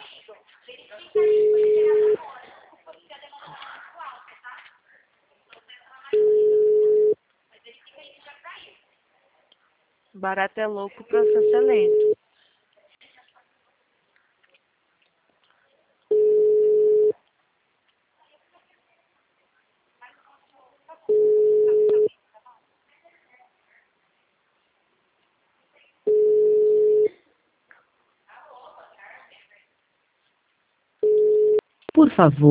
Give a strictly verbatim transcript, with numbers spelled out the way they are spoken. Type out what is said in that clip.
Barato é louco, o processo é lento. Por favor.